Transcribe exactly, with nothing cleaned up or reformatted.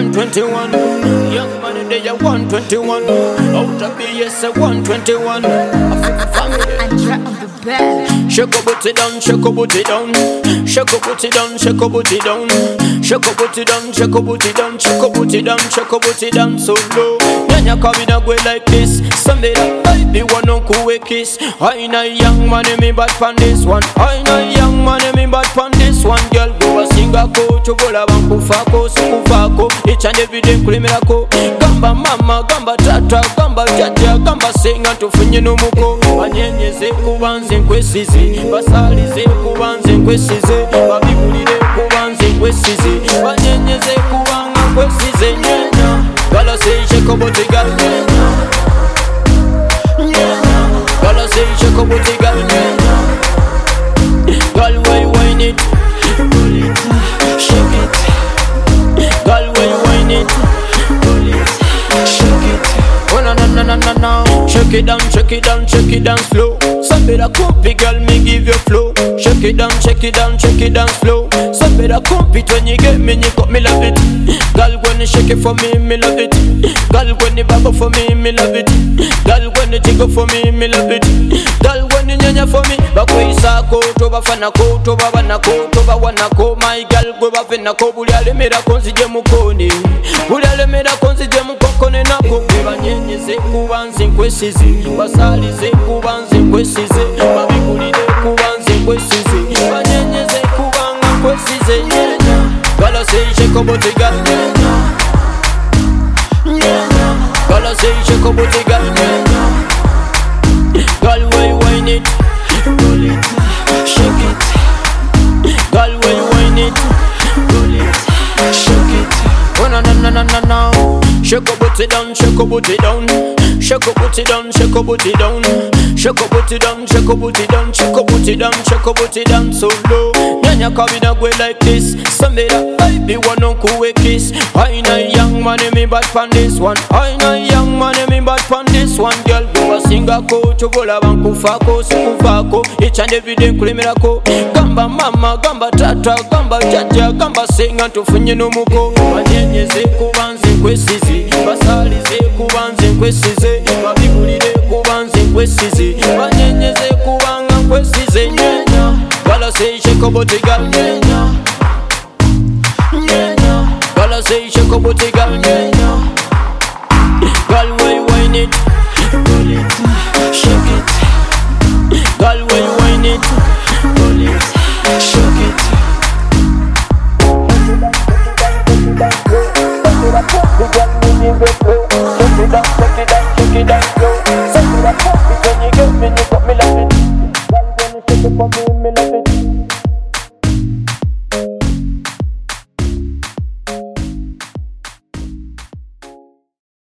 one twenty-one. Young man, they are one twenty-one. Out of B S, one twenty-one. Andra on the bed. Shake a booty down, shake a booty down. Shake a booty down, shake a booty down. Shake a booty down, shake a booty down. Shake a booty down, shake a booty down so low. Nyanya coming a way like this. Somebody that baby one on cool kiss. I know young man me bad pan this one. I know young man me bad pan this one. Girl go a sing a coach, chogola banku fako, suku fako. Each and every day kulimera ko. Gamba mama, gamba tata, gamba jaja, gamba singa tufunye numuko. Banyenyeze kubanze nkwesize, basalize kubanze nkwesize, babibulire kubanze nkwesize, banyenyeze kubanga nkwesize nyenya. Gala say shake a booty girl nyenya, nyenya. Gala say shake a booty girl nyenya. Girl why you whine it, roll it, shake it. Girl why you whine it, roll it, shake it. Oh no no no no no no. Shake it down, shake it down, shake it down slow. Some better compete, girl, me give you flow. Shake it down, shake it down, shake it down slow. Some better compete when you get me, you got me love it. Girl, when you shake it for me, me love it. Girl, when you bubble for me, me love it. Girl, when you jiggle for me, me love it. Girl, when you nyanya for me, bakwe isako, toba fana ko, toba wana ko, toba wana ko. My girl, go ba fena ko, buli alemera konsi je mukoni, buli alemera konsi je mukokone nako. Banyenyeze kubanze nkwesize, basalize kubanze nkwesize, babigulire kubanze nkwesize, banyenyeze kubanga nkwesize nyenya. Gala say shake a booty girl nyenya, nyenya. Gala say shake a booty girl nyenya. Girl why you whine it, roll it, shake it. Girl why you whine it, roll it, shake it. Oh no no no no no no. Shake a booty down, shake a booty down. Shake a booty down, shake a booty down. Shake a booty down, shake a booty down. Shake a booty down, shake a booty down so low. Nyanya coming a way like this. Somebody that baby one on cool kiss. I know young man me bad pan this one. I know young man me bad pan this one. Girl go a sing a ko, chogola banku fako, suku fako. Each and every day kulimera ko. Gamba mama, gamba tata, gamba jaja, gamba singa tufunye numuko. Banyenyeze kubanze nkwesize, basalize kubanze nkwesize, babigulire kubanze nkwesize, banyenyeze kubanga nkwesize nyenya. Gala say shake a booty girl nyenya, nyenya. Gala say shake a booty girl nyenya. Girl why you whine it, roll it, shake it. Girl why you whine it,